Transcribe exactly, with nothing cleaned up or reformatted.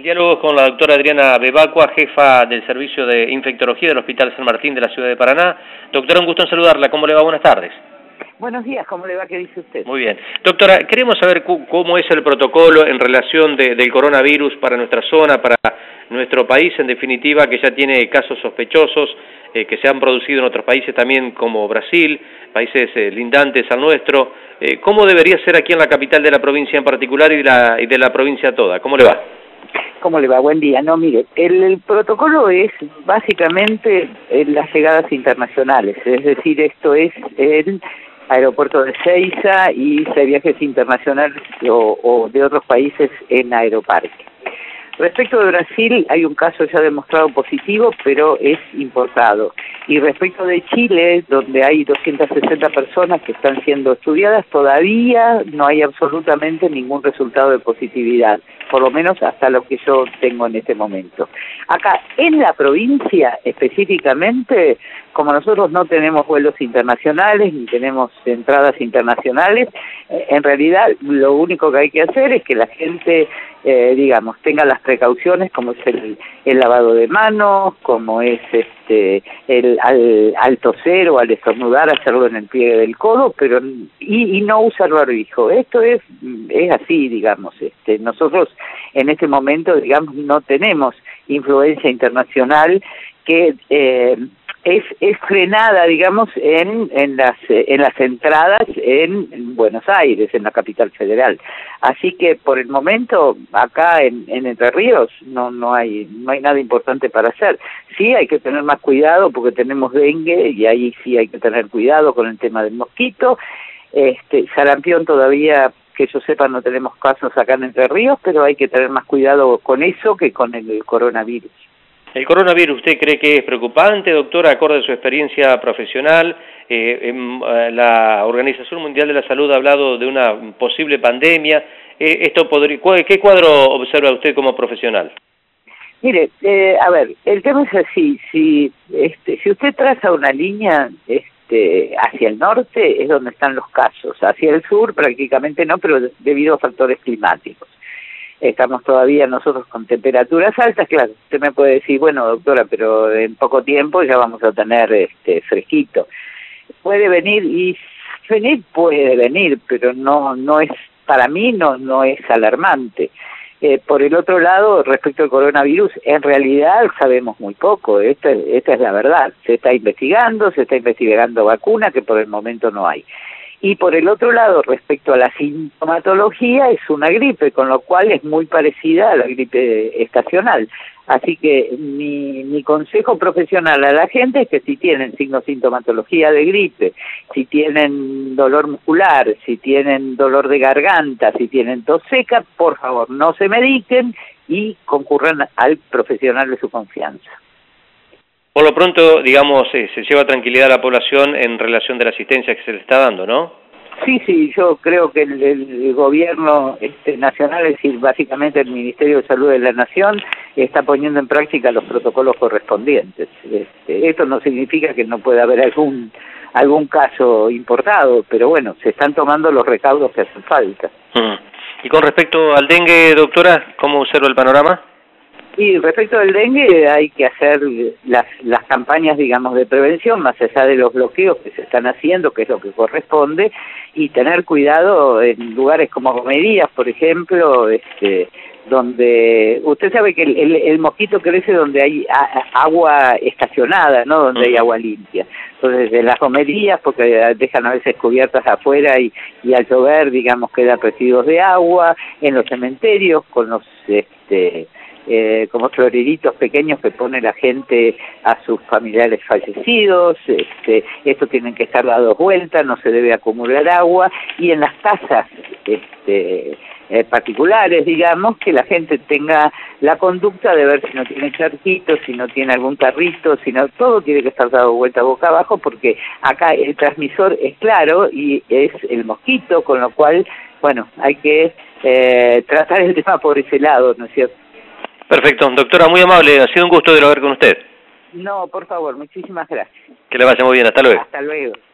El diálogo es con la doctora Adriana Bebacua, jefa del Servicio de Infectología del Hospital San Martín de la Ciudad de Paraná. Doctora, un gusto en saludarla. ¿Cómo le va? Buenas tardes. Buenos días, ¿cómo le va? ¿Qué dice usted? Muy bien. Doctora, queremos saber cómo es el protocolo en relación de, del coronavirus para nuestra zona, para nuestro país, en definitiva, que ya tiene casos sospechosos eh, que se han producido en otros países también, como Brasil, países eh, lindantes al nuestro. Eh, ¿Cómo debería ser aquí en la capital de la provincia en particular y de la, y de la provincia toda? ¿Cómo le va? ¿Cómo le va? Buen día. No, mire, el, el protocolo es básicamente en las llegadas internacionales, es decir, esto es el aeropuerto de Seiza y si hay viajes internacionales o, o de otros países en Aeroparque. Respecto de Brasil, hay un caso ya demostrado positivo, pero es importado. Y respecto de Chile, donde hay doscientas sesenta personas que están siendo estudiadas, todavía no hay absolutamente ningún resultado de positividad, por lo menos hasta lo que yo tengo en este momento. Acá, en la provincia específicamente, como nosotros no tenemos vuelos internacionales, ni tenemos entradas internacionales, eh, en realidad lo único que hay que hacer es que la gente, eh, digamos, tenga las precauciones, como es el, el lavado de manos, como es este el al, al toser o al estornudar, hacerlo en el pliegue del codo, pero y, y no usar barbijo. Esto es, es así, digamos. Este, nosotros en este momento, digamos, no tenemos influencia internacional que... Eh, Es, es frenada, digamos, en, en, las, en las entradas en Buenos Aires, en la capital federal. Así que por el momento, acá en, en Entre Ríos, no, no, hay, no hay nada importante para hacer. Sí hay que tener más cuidado porque tenemos dengue y ahí sí hay que tener cuidado con el tema del mosquito. Este, sarampión todavía, que yo sepa, no tenemos casos acá en Entre Ríos, pero hay que tener más cuidado con eso que con el, el coronavirus. ¿El coronavirus usted cree que es preocupante, doctora, acorde a su experiencia profesional? Eh, en, eh, la Organización Mundial de la Salud ha hablado de una posible pandemia. Eh, esto podría, ¿Qué cuadro observa usted como profesional? Mire, eh, a ver, el tema es así. Si, este, si usted traza una línea este, hacia el norte, es donde están los casos. Hacia el sur prácticamente no, pero debido a factores climáticos. Estamos todavía nosotros con temperaturas altas, claro, usted me puede decir, bueno, doctora, pero en poco tiempo ya vamos a tener este fresquito. Puede venir, y venir puede venir, pero no no es, para mí no no es alarmante. Eh, por el otro lado, respecto al coronavirus, en realidad sabemos muy poco, esta, esta es la verdad. Se está investigando, se está investigando vacuna, que por el momento no hay. Y por el otro lado, respecto a la sintomatología, es una gripe, con lo cual es muy parecida a la gripe estacional. Así que mi, mi consejo profesional a la gente es que si tienen signos sintomatología de gripe, si tienen dolor muscular, si tienen dolor de garganta, si tienen tos seca, por favor no se mediquen y concurran al profesional de su confianza. Por lo pronto, digamos, eh, se lleva tranquilidad a la población en relación de la asistencia que se le está dando, ¿no? Sí, sí, yo creo que el, el gobierno este, nacional, es decir, básicamente el Ministerio de Salud de la Nación, está poniendo en práctica los protocolos correspondientes. Este, esto no significa que no pueda haber algún algún caso importado, pero bueno, se están tomando los recaudos que hacen falta. Mm. Y con respecto al dengue, doctora, ¿cómo observa el panorama? Y respecto al dengue hay que hacer las, las campañas, digamos, de prevención, más allá de los bloqueos que se están haciendo, que es lo que corresponde, y tener cuidado en lugares como Romerías, por ejemplo, este, donde usted sabe que el, el, el mosquito crece donde hay a, agua estacionada, no donde hay agua limpia. Entonces, en las romerías, porque dejan a veces cubiertas afuera y, y al llover, digamos, quedan residuos de agua, en los cementerios con los... este Eh, como floreritos pequeños que pone la gente a sus familiares fallecidos. Este, esto tienen que estar dados vueltas, no se debe acumular agua, y en las casas este, eh, particulares, digamos, que la gente tenga la conducta de ver si no tiene charquitos, si no tiene algún tarrito, si no, todo tiene que estar dado vuelta boca abajo, porque acá el transmisor es claro y es el mosquito, con lo cual, bueno, hay que eh, tratar el tema por ese lado, ¿no es cierto? Perfecto, doctora, muy amable, ha sido un gusto dialogar con usted. No, por favor, muchísimas gracias. Que le vaya muy bien, hasta luego. Hasta luego.